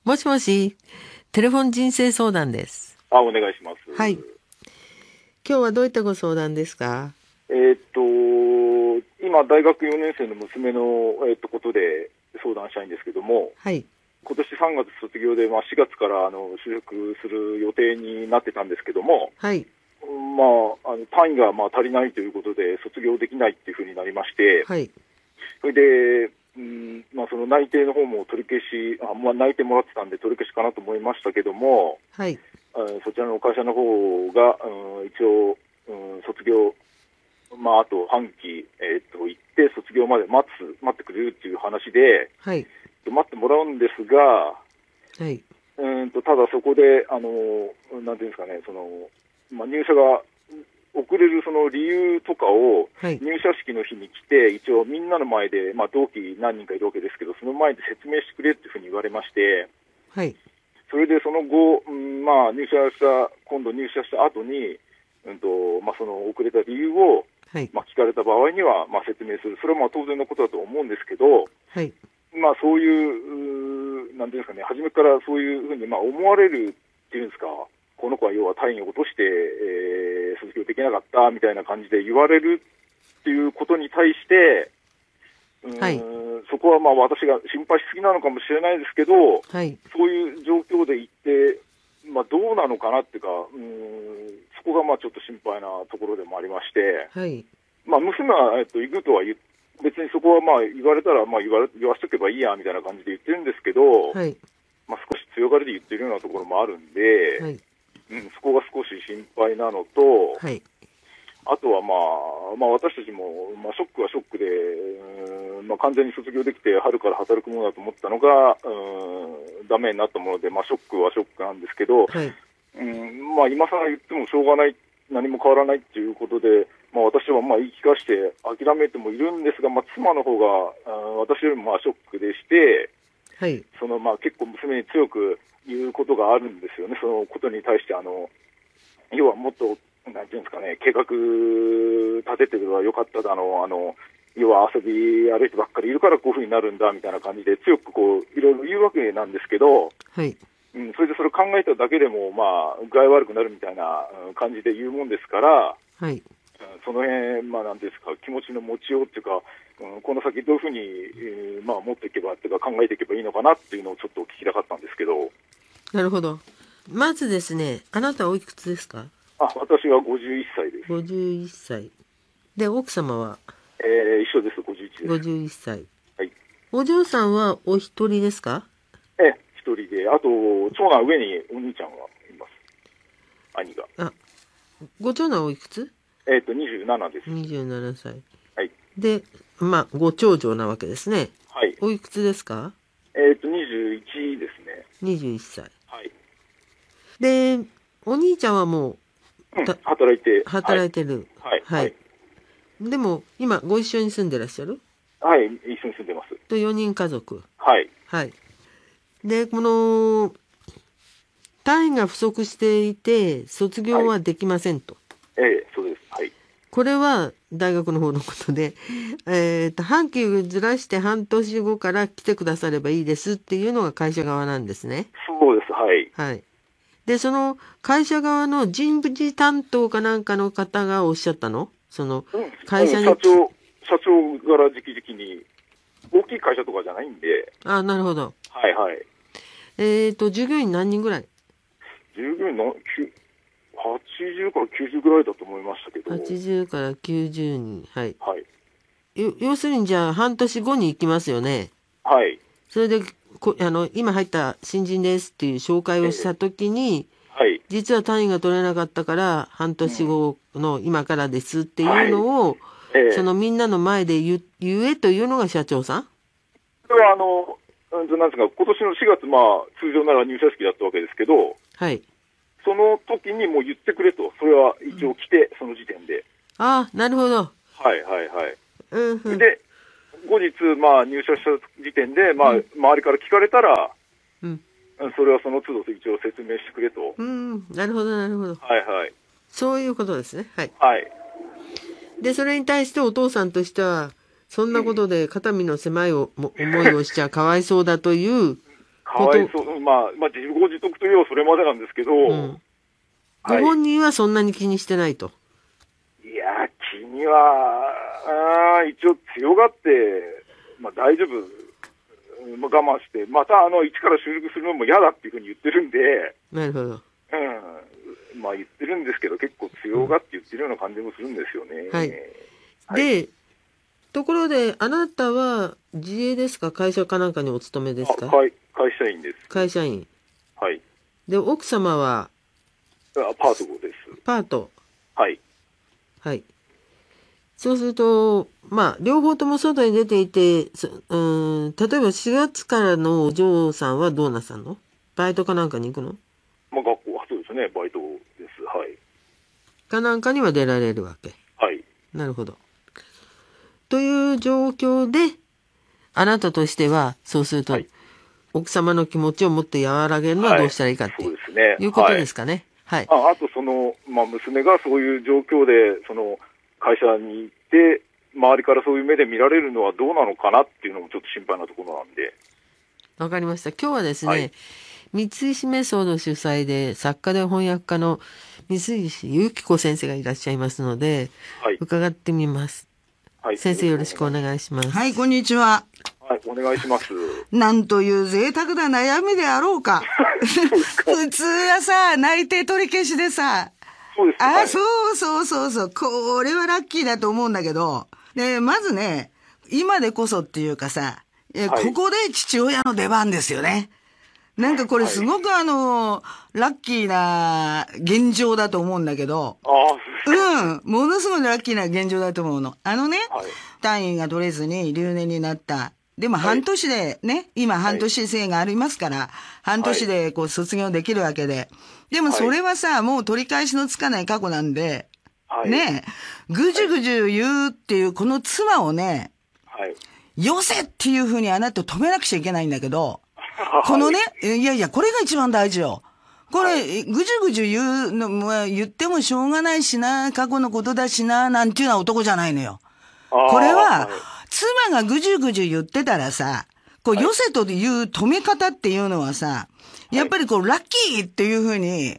もしもし、テレフォン人生相談です。 お願いします。 はい。今日はどういったご相談ですか？ 今、大学4年生の娘の、ことで相談したいんですけども、 はい。 今年3月卒業で、4月から就職する予定になってたんですけども、 はい。 単位が足りないということで、卒業できないっていうふうになりまして、 はい。 それで、その内定の方も取り消し、内定もらってたんで取り消しかなと思いましたけども、 はい。 そちらの会社の方が、一応、卒業、あと半期、行って卒業まで待ってくれるっていう話で、 はい。 待ってもらうんですが、 はい。 ただそこで、なんていうんですかね、入社が遅れるその理由とかを、 はい。 入社式の日に来て、一応みんなの前で、同期何人かいるわけですけど、その前で説明してくれっていうふうに言われまして、 はい。 それでその後、今度入社した後に、その遅れた理由を、 はい。 聞かれた場合には、説明する。それは当然のことだと思うんですけど、 はい。 そういう、なんていうんですかね、初めからそういうふうに思われるっていうんですか、この子は要は単位を落として、卒業できなかったみたいな感じで言われるっていうことに対して、 はい。 そこは私が心配しすぎなのかもしれないですけど、 はい。 そういう状況で行って、どうなのかなっていうか、そこがちょっと心配なところでもありまして、 はい。 娘は、行くとは別にそこは言われたら、言わしとけばいいやみたいな感じで言ってるんですけど、 はい。 少し強がりで言ってるようなところもあるんで、 はい。 そこが少し心配なのと、 はい。 あとは私たちも、ショックはショックで、完全に卒業できて春から働くものだと思ったのが、ダメになったもので、ショックはショックなんですけど、 はい。 今更言ってもしょうがない、何も変わらないっていうことで、私は言い聞かして諦めてもいるんですが、妻の方が私よりもショックでして、 はい。 結構娘に強く言うことがあるんですよね。そのことに対して要はもっとなんていうんですかね、計画立ててればよかっただの、要は遊び歩いてばっかりいるからこういうふうになるんだみたいな感じで強くいろいろ言うわけなんですけど、 はい。 それでそれを考えただけでも具合悪くなるみたいな感じで言うもんですから、 はい。 その辺なんですか、気持ちの持ちようっていうか、この先どういうふうに、持っていけばっていうか考えていけばいいのかなっていうのをちょっと聞きたかったんですけど。 なるほど。まずですね、あなたはおいくつですか？ 私は51歳です。 51歳。で、奥様は一緒です、51です。 51歳。 はい。 お嬢さんはお一人ですか？ 一人で、あと、長男上にお兄ちゃんがいます。兄が。 あ、ご長男おいくつ 27です。 ？27歳。 はい。 で、ご長女なわけですね。 はい。 おいくつですか 21ですね。 ？21歳。 はい。 で、お兄ちゃんはもう、 働いて。 働いてる。 はい。 はい。でも、今、ご一緒に住んでらっしゃるはい。一緒に住んでます。 と4人家族。 はい。 はい。で、この、単位が不足していて、卒業はできませんと。 そうです。はい。 これは大学の方のことで、半期をずらして半年後から来てくださればいいですっていうのが会社側なんですね。 そうです。はい。 はい。で、その会社側の人事担当かなんかの方がおっしゃったの？その会社に。 社長から直々に、大きい会社とかじゃないんで。 あ、なるほど。 はいはい。 従業員何人ぐらい？ 従業員の80から90ぐらいだと思いましたけど。 80から90人。はい。 はい。 要するにじゃあ半年後に行きますよね。 はい。 それで今入った新人ですっていう紹介をしたときに、 はい。 実は単位が取れなかったから半年後の今からですっていうのを、そのみんなの前で言えというのが社長さん？ それはなんですか、今年の4月、通常なら入社式だったわけですけど、 はい。 その時にもう言ってくれと、それは一応来て、その時点で。 ああ、なるほど。 はいはいはい。 うんうん、 で、後日、入社した時点で、周りから聞かれたら、 うん、 それはその都度一応説明してくれと。 なるほどなるほど。 はいはい。 そういうことですね。はい。 はい。 で、それに対してお父さんとしては、そんなことで肩身の狭い思いをしちゃかわいそうだというかわいそう。まあ、自業自得といえばそれまでなんですけど、 ご本人はそんなに気にしてないと。 いや、気には、一応強がって、大丈夫、我慢して、また一から収録するのも嫌だっていうふうに言ってるんで、 なるほど。 言ってるんですけど、結構強がって言ってるような感じもするんですよね。 はい。で、ところで、あなたは自営ですか、会社かなんかにお勤めですか？ 会社員です。 会社員。 はい。 で、奥様はパートです。 パート。 はい。 はい。そうすると、両方とも外に出ていて、例えば4月からのお嬢さんはどうなさんの？バイトかなんかに行くの？ 学校はそうですね、バイトです。はい。 かなんかには出られるわけ。 はい。 なるほど。という状況で、あなたとしては、そうすると、奥様の気持ちをもっと和らげるのはどうしたらいいかっていう、いうことですかね。はい。 あと、娘がそういう状況で、会社に行って、周りからそういう目で見られるのはどうなのかなっていうのもちょっと心配なところなんで。 わかりました。今日はですね、三石メソード主催で作家で翻訳家の三石由紀子先生がいらっしゃいますので、伺ってみます。先生よろしくお願いします。 はい、こんにちは。 はい、お願いします。 なんという贅沢な悩みであろうか。普通はさ、内定取り消しでさ。 そうです。 そう。これはラッキーだと思うんだけど。で、まずね、今でこそっていうかさ、ここで父親の出番ですよね。なんかこれすごくラッキーな現状だと思うんだけど。ものすごいラッキーな現状だと思うの。単位が取れずに留年になった。でも半年でね、今半年生がありますから、半年でこう卒業できるわけで。でもそれはさ、もう取り返しのつかない過去なんで、ね、ぐじゅぐじゅ言うっていうこの妻をね、よせっていうふうにあなた止めなくちゃいけないんだけど、このね、いや、これが一番大事よ。これ、ぐじゅぐじゅ言うのも、言ってもしょうがないしな、過去のことだしな、なんていうのは男じゃないのよ。これは、妻がぐじゅぐじゅ言ってたらさ、こう、よせという止め方っていうのはさ、やっぱりこう、ラッキーっていうふうに、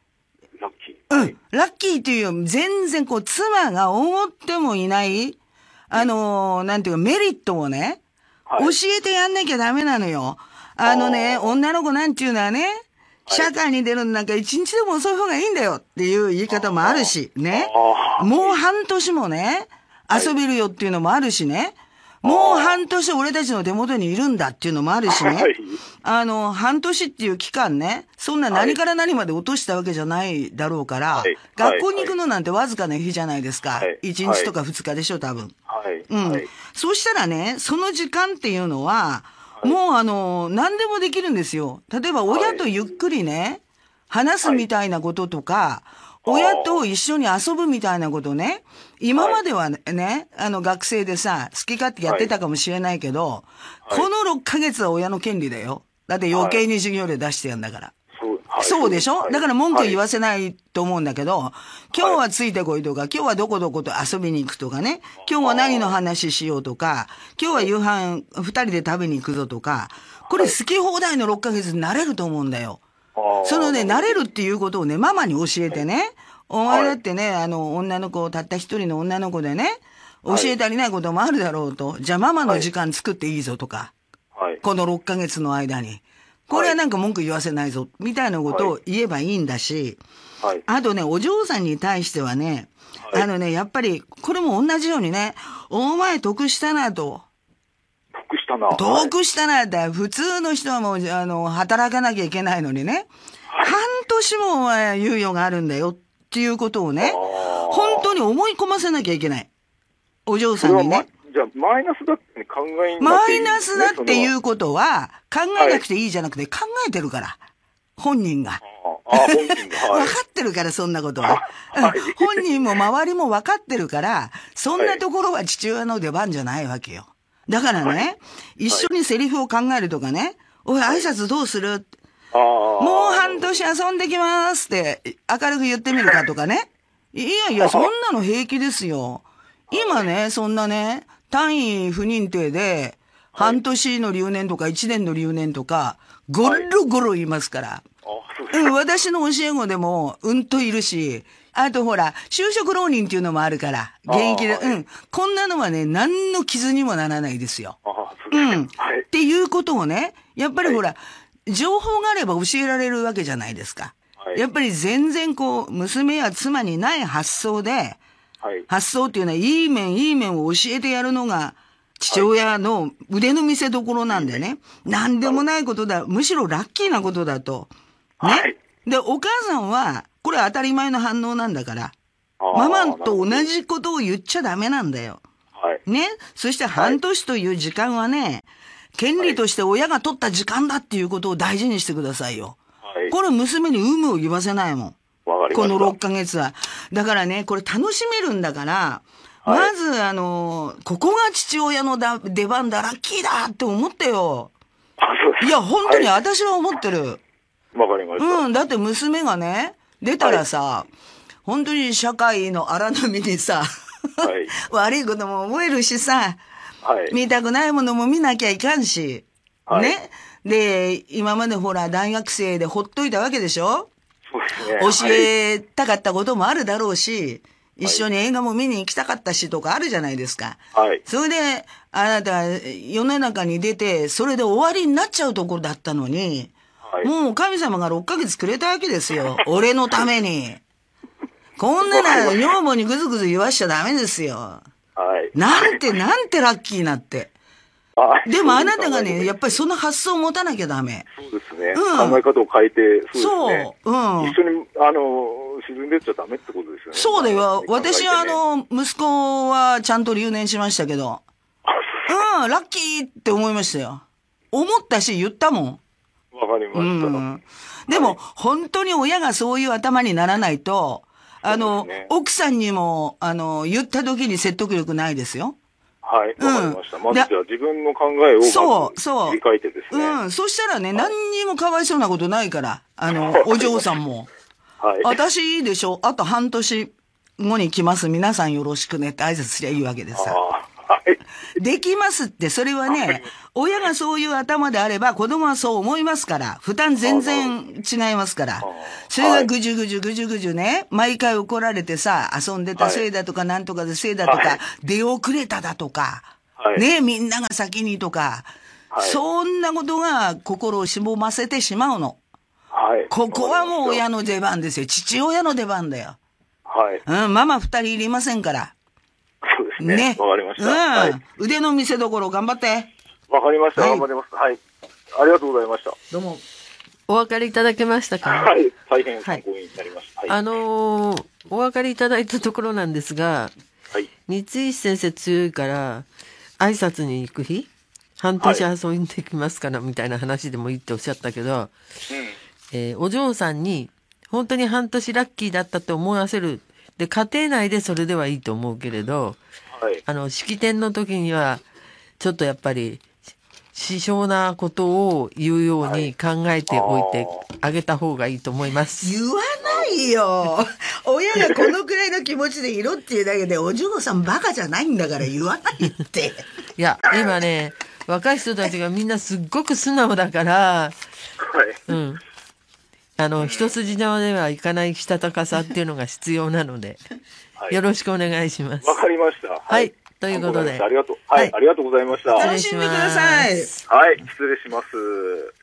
ラッキーっていうより全然こう、妻が思ってもいない、なんていうか、メリットをね、教えてやんなきゃダメなのよ。女の子なんていうのはね、社会に出るのなんか一日でも遅い方がいいんだよっていう言い方もあるし、ね。もう半年もね、遊べるよっていうのもあるしね。もう半年俺たちの手元にいるんだっていうのもあるしね。半年っていう期間ね、そんな何から何まで落としたわけじゃないだろうから、学校に行くのなんてわずかな日じゃないですか。1日とか2日でしょ、多分。そうしたらね、その時間っていうのは、もう何でもできるんですよ。例えば親とゆっくりね、話すみたいなこととか、親と一緒に遊ぶみたいなことね。今まではね、学生でさ、好き勝手やってたかもしれないけど、この6ヶ月は親の権利だよ。だって余計に授業料出してやんだから。そうでしょ？だから文句言わせないと思うんだけど、今日はついてこいとか、今日はどこどこと遊びに行くとかね、今日は何の話しようとか、今日は夕飯2人で食べに行くぞとか、これ好き放題の6ヶ月になれると思うんだよ。そのね、なれるっていうことをね、ママに教えてね、お前だってね、女の子、たった一人の女の子でね、教え足りないこともあるだろうと、じゃあママの時間作っていいぞとか、この6ヶ月の間に。これはなんか文句言わせないぞ、みたいなことを言えばいいんだし、あとね、お嬢さんに対してはね、やっぱり、これも同じようにね、お前得したなと。得したなって、普通の人はもう、働かなきゃいけないのにね、半年も猶予があるんだよっていうことをね、本当に思い込ませなきゃいけない。お嬢さんにね。 じゃあ、マイナスだって考えマイナスだっていうことは、考えなくていいじゃなくて、考えてるから。本人が。分かってるから、そんなことは。本人も周りも分かってるから、そんなところは父親の出番じゃないわけよ。だからね、一緒にセリフを考えるとかね、おい、挨拶どうする？もう半年遊んできますって明るく言ってみるかとかね。いや、そんなの平気ですよ。今ね、そんなね、単位不認定で、半年の留年とか1年の留年とか、 ゴロゴロいますから。 そうですか。 私の教え子でも、といるし、あとほら、就職浪人っていうのもあるから、現役で、こんなのはね、何の傷にもならないですよ。 そうですか。はい。 っていうことをね、やっぱりほら、情報があれば教えられるわけじゃないですか。やっぱり全然娘や妻にない発想で、発想っていうのは、いい面を教えてやるのが、父親の腕の見せ所なんでね、なんでもないことだ、むしろラッキーなことだと。ね。で、お母さんは、これ当たり前の反応なんだから、ママと同じことを言っちゃダメなんだよ。ね。そして半年という時間はね、権利として親が取った時間だっていうことを大事にしてくださいよ。これ娘に有無を言わせないもん。この6ヶ月は。だからね、これ楽しめるんだから、まず、ここが父親の出番だ、ラッキーだって思ってよ。いや、本当に私は思ってる。 わかりました。 だって娘がね、出たらさ、本当に社会の荒波にさ、悪いことも覚えるしさ、見たくないものも見なきゃいかんし、ね。で、今までほら、大学生でほっといたわけでしょ？ そうですね。 教えたかったこともあるだろうし、一緒に映画も見に行きたかったしとかあるじゃないですか。それで、あなた、世の中に出て、それで終わりになっちゃうところだったのに、もう神様が6ヶ月くれたわけですよ。俺のために。こんなの女房にぐずぐず言わしちゃダメですよ。なんてラッキーなって。でもあなたがね、やっぱりその発想を持たなきゃダメ。 そうですね。考え方を変えて、そうですね。一緒に、沈んでっちゃダメってことですよね。 そうだよ。私息子はちゃんと留年しましたけど。ラッキーって思いましたよ。思ったし言ったもん。 わかりました。 でも、本当に親がそういう頭にならないと、奥さんにも、言った時に説得力ないですよ。 わかりました。まずじゃあ自分の考えをまず切り替えてですね。 そしたらね、何にもかわいそうなことないから、お嬢さんも。私いいでしょ、あと半年後に来ます。皆さんよろしくねって挨拶すりゃいいわけですさ。できますって、それはね、親がそういう頭であれば子供はそう思いますから、負担全然違いますから。それがぐじゅぐじゅね、毎回怒られてさ、遊んでたせいだとか、なんとかでせいだとか、出遅れただとか、ね、みんなが先にとか、そんなことが心をしぼませてしまうの。ここはもう親の出番ですよ。父親の出番だよ。ママ2人いりませんから。 そうですね。わかりました。 腕の見せ所頑張って。 わかりました。頑張ります。はい。ありがとうございました。 どうも。 お分かりいただけましたか？ はい。大変参考になりました。 お分かりいただいたところなんですが、三石先生強いから、挨拶に行く日、半年遊んできますからみたいな話でもいいっておっしゃったけど、お嬢さんに本当に半年ラッキーだったって思わせる。で、家庭内でそれではいいと思うけれど、式典の時には、ちょっとやっぱり、支障なことを言うように考えておいてあげた方がいいと思います。 言わないよ。親がこのくらいの気持ちでいろっていうだけで、お嬢さんバカじゃないんだから言わないって。 いや、今ね、若い人たちがみんなすっごく素直だから、一筋縄ではいかないしたたかさっていうのが必要なので、よろしくお願いします。 わかりました。 はい。ということで。 ありがとうございました。 楽しんでください。 はい、失礼します。